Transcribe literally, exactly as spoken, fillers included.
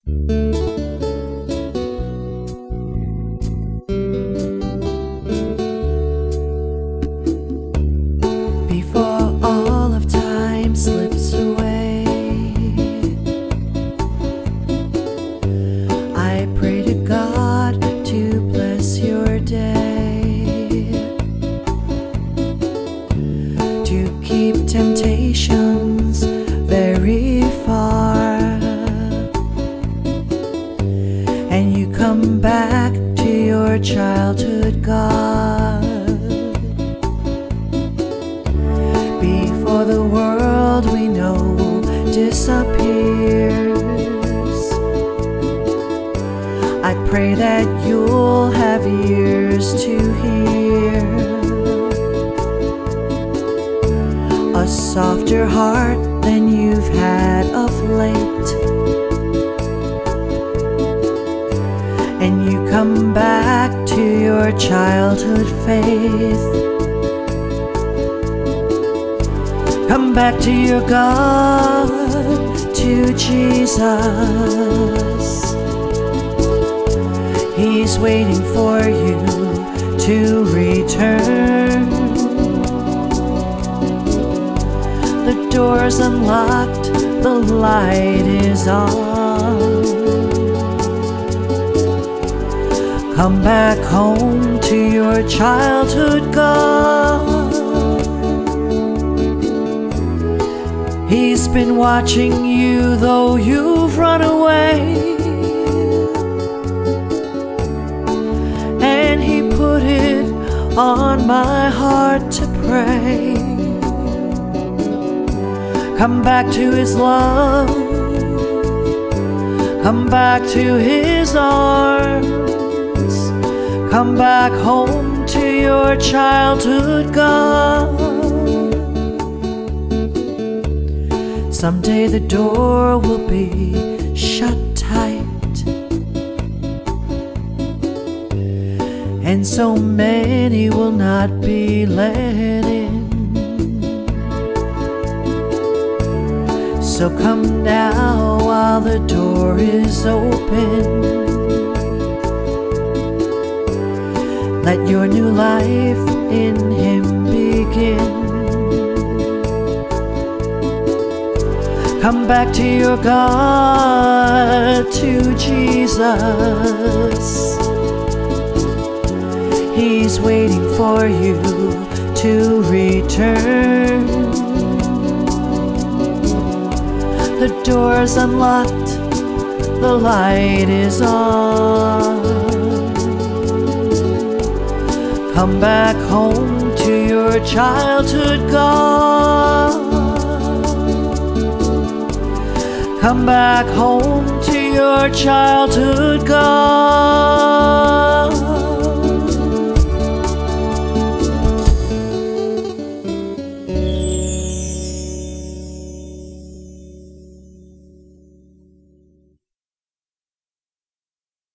Before all of time slips away, I pray to God to bless your day, to keep temptations very far, and you come back to your childhood God. Before the world we know disappears, I pray that you'll have ears to hear, a softer heart than you've had of late, and you come back to your childhood faith. Come back to your God, to Jesus. He's waiting for you to return. The door's unlocked, the light is on. Come back home to your childhood God. He's been watching you though you've run away, and He put it on my heart to pray. Come back to His love, come back to His arms, come back home to your childhood God. Someday the door will be shut tight, and so many will not be let in. So come now while the door is open. Let your new life in Him begin. Come back to your God, to Jesus. He's waiting for you to return. The door's unlocked, the light is on. Come back home to your childhood God. Come back home to your childhood God.